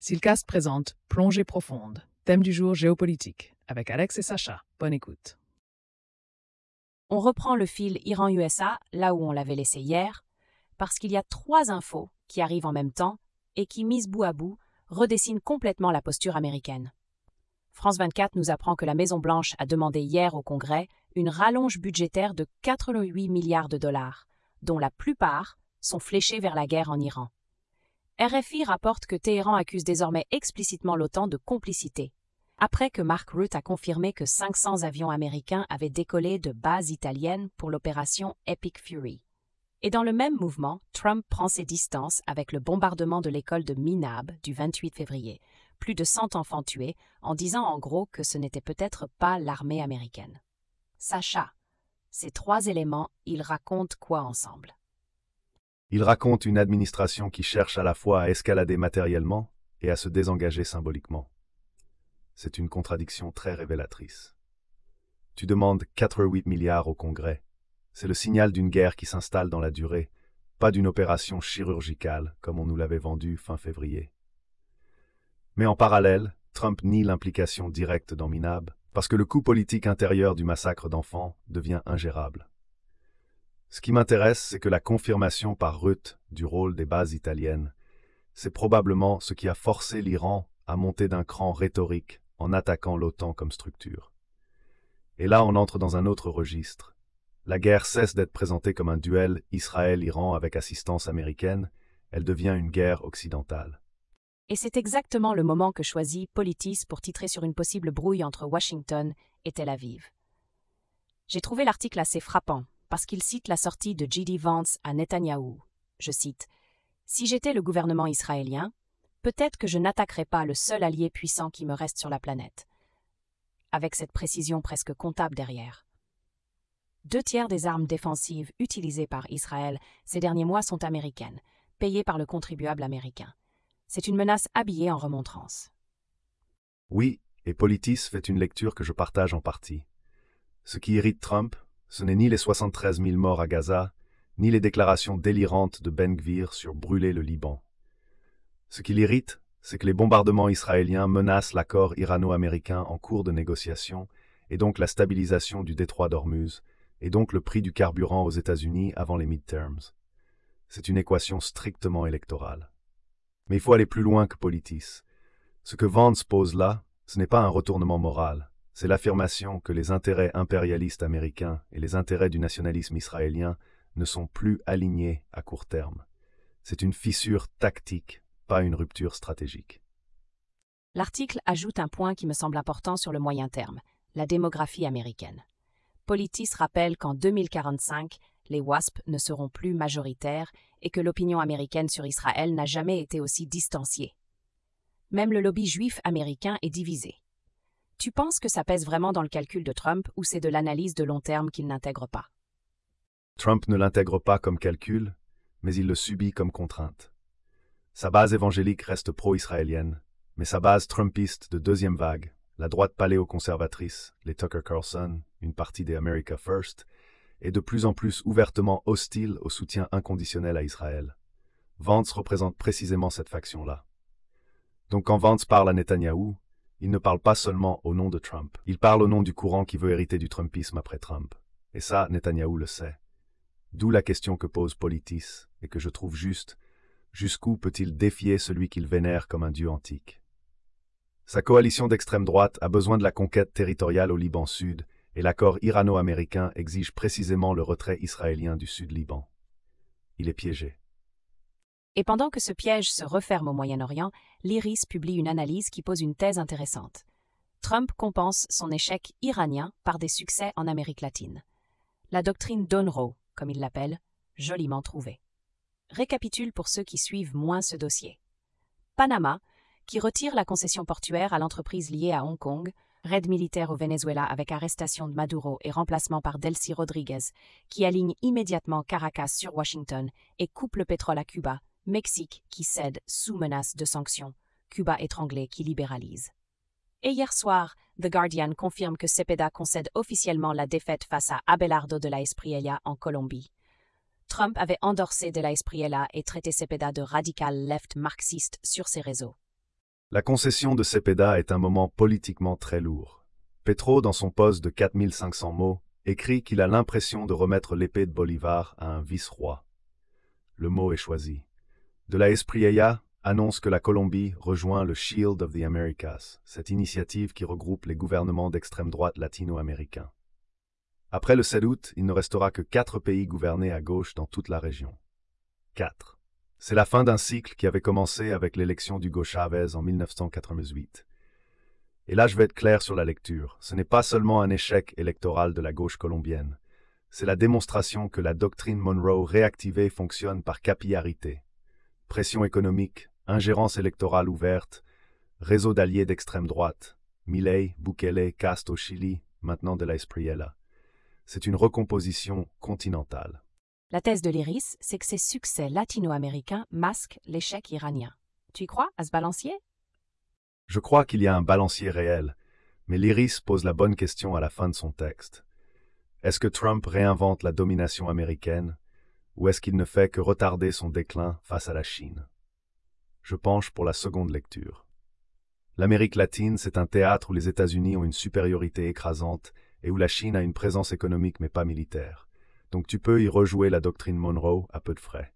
Silcast présente Plongée profonde, thème du jour géopolitique, avec Alex et Sacha. Bonne écoute. On reprend le fil Iran-USA, là où on l'avait laissé hier, parce qu'il y a 3 infos qui arrivent en même temps et qui, mises bout à bout, redessinent complètement la posture américaine. France 24 nous apprend que la Maison-Blanche a demandé hier au Congrès une rallonge budgétaire de 88 milliards de dollars, dont la plupart sont fléchés vers la guerre en Iran. RFI rapporte que Téhéran accuse désormais explicitement l'OTAN de complicité, après que Mark Rutte a confirmé que 500 avions américains avaient décollé de bases italiennes pour l'opération Epic Fury. Et dans le même mouvement, Trump prend ses distances avec le bombardement de l'école de Minab du 28 février, plus de 100 enfants tués, en disant en gros que ce n'était peut-être pas l'armée américaine. Sacha, ces 3 éléments, ils racontent quoi ensemble? Il raconte une administration qui cherche à la fois à escalader matériellement et à se désengager symboliquement. C'est une contradiction très révélatrice. Tu demandes 88 milliards au Congrès. C'est le signal d'une guerre qui s'installe dans la durée, pas d'une opération chirurgicale comme on nous l'avait vendu fin février. Mais en parallèle, Trump nie l'implication directe dans Minab parce que le coût politique intérieur du massacre d'enfants devient ingérable. Ce qui m'intéresse, c'est que la confirmation par Rutte du rôle des bases italiennes, c'est probablement ce qui a forcé l'Iran à monter d'un cran rhétorique en attaquant l'OTAN comme structure. Et là, on entre dans un autre registre. La guerre cesse d'être présentée comme un duel Israël-Iran avec assistance américaine, elle devient une guerre occidentale. Et c'est exactement le moment que choisit Politis pour titrer sur une possible brouille entre Washington et Tel Aviv. J'ai trouvé l'article assez frappant, parce qu'il cite la sortie de J.D. Vance à Netanyahou. Je cite « Si j'étais le gouvernement israélien, peut-être que je n'attaquerais pas le seul allié puissant qui me reste sur la planète. » Avec cette précision presque comptable derrière. 2/3 des armes défensives utilisées par Israël ces derniers mois sont américaines, payées par le contribuable américain. C'est une menace habillée en remontrance. Oui, et Politis fait une lecture que je partage en partie. Ce qui irrite Trump, ce n'est ni les 73 000 morts à Gaza, ni les déclarations délirantes de Ben Gvir sur brûler le Liban. Ce qui l'irrite, c'est que les bombardements israéliens menacent l'accord irano-américain en cours de négociation, et donc la stabilisation du détroit d'Ormuz, et donc le prix du carburant aux États-Unis avant les midterms. C'est une équation strictement électorale. Mais il faut aller plus loin que Politis. Ce que Vance pose là, ce n'est pas un retournement moral. C'est l'affirmation que les intérêts impérialistes américains et les intérêts du nationalisme israélien ne sont plus alignés à court terme. C'est une fissure tactique, pas une rupture stratégique. L'article ajoute un point qui me semble important sur le moyen terme, la démographie américaine. Politis rappelle qu'en 2045, les WASP ne seront plus majoritaires et que l'opinion américaine sur Israël n'a jamais été aussi distanciée. Même le lobby juif américain est divisé. Tu penses que ça pèse vraiment dans le calcul de Trump ou c'est de l'analyse de long terme qu'il n'intègre pas? Trump ne l'intègre pas comme calcul, mais il le subit comme contrainte. Sa base évangélique reste pro-israélienne, mais sa base trumpiste de deuxième vague, la droite paléoconservatrice, les Tucker Carlson, une partie des America First, est de plus en plus ouvertement hostile au soutien inconditionnel à Israël. Vance représente précisément cette faction-là. Donc quand Vance parle à Netanyahou, il ne parle pas seulement au nom de Trump. Il parle au nom du courant qui veut hériter du Trumpisme après Trump. Et ça, Netanyahou le sait. D'où la question que pose Politis, et que je trouve juste, jusqu'où peut-il défier celui qu'il vénère comme un dieu antique? Sa coalition d'extrême droite a besoin de la conquête territoriale au Liban Sud, et l'accord irano-américain exige précisément le retrait israélien du Sud-Liban. Il est piégé. Et pendant que ce piège se referme au Moyen-Orient, l'IRIS publie une analyse qui pose une thèse intéressante. Trump compense son échec iranien par des succès en Amérique latine. La doctrine d'Unruh, comme il l'appelle, joliment trouvée. Récapitule pour ceux qui suivent moins ce dossier. Panama, qui retire la concession portuaire à l'entreprise liée à Hong Kong, raid militaire au Venezuela avec arrestation de Maduro et remplacement par Delcy Rodriguez, qui aligne immédiatement Caracas sur Washington et coupe le pétrole à Cuba, Mexique qui cède sous menace de sanctions, Cuba étranglé qui libéralise. Et hier soir, The Guardian confirme que Cepeda concède officiellement la défaite face à Abelardo de la Espriella en Colombie. Trump avait endorsé de la Espriella et traité Cepeda de radical left marxiste sur ses réseaux. La concession de Cepeda est un moment politiquement très lourd. Petro, dans son post de 4500 mots, écrit qu'il a l'impression de remettre l'épée de Bolivar à un vice-roi. Le mot est choisi. De la Espriella annonce que la Colombie rejoint le Shield of the Americas, cette initiative qui regroupe les gouvernements d'extrême droite latino-américains. Après le 7 août, il ne restera que 4 pays gouvernés à gauche dans toute la région. 4. C'est la fin d'un cycle qui avait commencé avec l'élection d'Hugo Chavez en 1988. Et là, je vais être clair sur la lecture. Ce n'est pas seulement un échec électoral de la gauche colombienne. C'est la démonstration que la doctrine Monroe réactivée fonctionne par capillarité. Pression économique, ingérence électorale ouverte, réseau d'alliés d'extrême droite, Milei, Bukele, Cast au Chili, maintenant de la Espriella. C'est une recomposition continentale. La thèse de l'IRIS, c'est que ces succès latino-américains masquent l'échec iranien. Tu y crois à ce balancier? Je crois qu'il y a un balancier réel, mais l'IRIS pose la bonne question à la fin de son texte. Est-ce que Trump réinvente la domination américaine, ou est-ce qu'il ne fait que retarder son déclin face à la Chine? Je penche pour la seconde lecture. L'Amérique latine, c'est un théâtre où les États-Unis ont une supériorité écrasante et où la Chine a une présence économique mais pas militaire. Donc tu peux y rejouer la doctrine Monroe à peu de frais.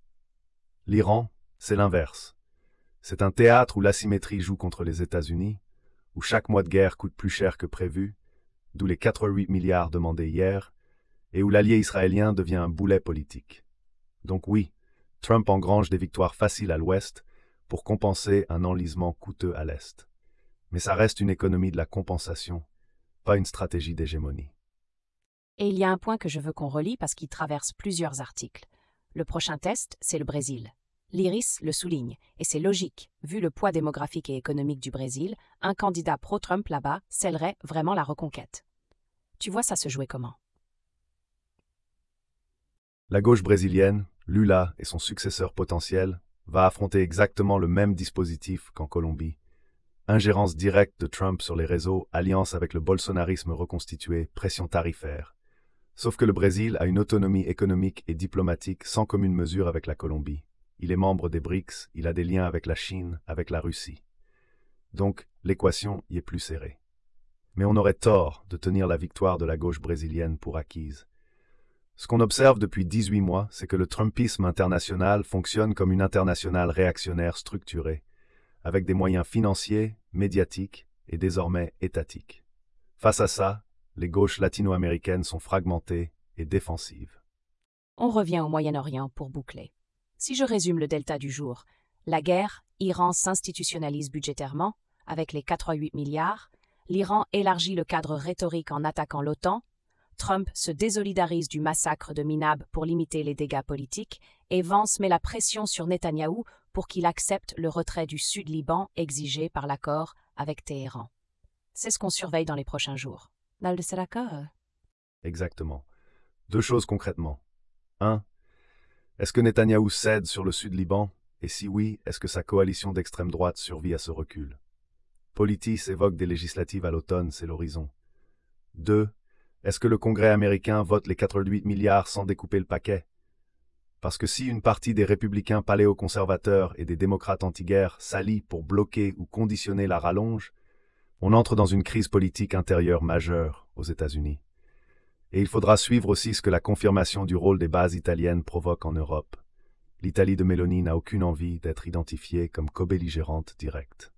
L'Iran, c'est l'inverse. C'est un théâtre où l'asymétrie joue contre les États-Unis, où chaque mois de guerre coûte plus cher que prévu, d'où les 88 milliards demandés hier, et où l'allié israélien devient un boulet politique. Donc oui, Trump engrange des victoires faciles à l'ouest pour compenser un enlisement coûteux à l'est. Mais ça reste une économie de la compensation, pas une stratégie d'hégémonie. Et il y a un point que je veux qu'on relie parce qu'il traverse plusieurs articles. Le prochain test, c'est le Brésil. L'IRIS le souligne, et c'est logique. Vu le poids démographique et économique du Brésil, un candidat pro-Trump là-bas scellerait vraiment la reconquête. Tu vois ça se jouer comment? La gauche brésilienne, Lula et son successeur potentiel, va affronter exactement le même dispositif qu'en Colombie. Ingérence directe de Trump sur les réseaux, alliance avec le bolsonarisme reconstitué, pression tarifaire. Sauf que le Brésil a une autonomie économique et diplomatique sans commune mesure avec la Colombie. Il est membre des BRICS, il a des liens avec la Chine, avec la Russie. Donc, l'équation y est plus serrée. Mais on aurait tort de tenir la victoire de la gauche brésilienne pour acquise. Ce qu'on observe depuis 18 mois, c'est que le Trumpisme international fonctionne comme une internationale réactionnaire structurée, avec des moyens financiers, médiatiques et désormais étatiques. Face à ça, les gauches latino-américaines sont fragmentées et défensives. On revient au Moyen-Orient pour boucler. Si je résume le delta du jour, la guerre, Iran s'institutionnalise budgétairement, avec les 88 milliards, l'Iran élargit le cadre rhétorique en attaquant l'OTAN, Trump se désolidarise du massacre de Minab pour limiter les dégâts politiques, et Vance met la pression sur Netanyahou pour qu'il accepte le retrait du Sud-Liban exigé par l'accord avec Téhéran. C'est ce qu'on surveille dans les prochains jours. Exactement. 2 choses concrètement. 1. Est-ce que Netanyahou cède sur le Sud-Liban? Et si oui, est-ce que sa coalition d'extrême droite survit à ce recul? Politis évoque des législatives à l'automne, c'est l'horizon. 2. Est-ce que le Congrès américain vote les 88 milliards sans découper le paquet? Parce que si une partie des républicains paléoconservateurs et des démocrates anti-guerre s'allient pour bloquer ou conditionner la rallonge, on entre dans une crise politique intérieure majeure aux États-Unis. Et il faudra suivre aussi ce que la confirmation du rôle des bases italiennes provoque en Europe. L'Italie de Meloni n'a aucune envie d'être identifiée comme co-belligérante directe.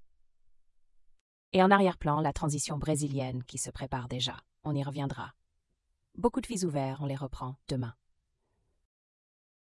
Et en arrière-plan, la transition brésilienne qui se prépare déjà. On y reviendra. Beaucoup de fils ouverts, on les reprend demain.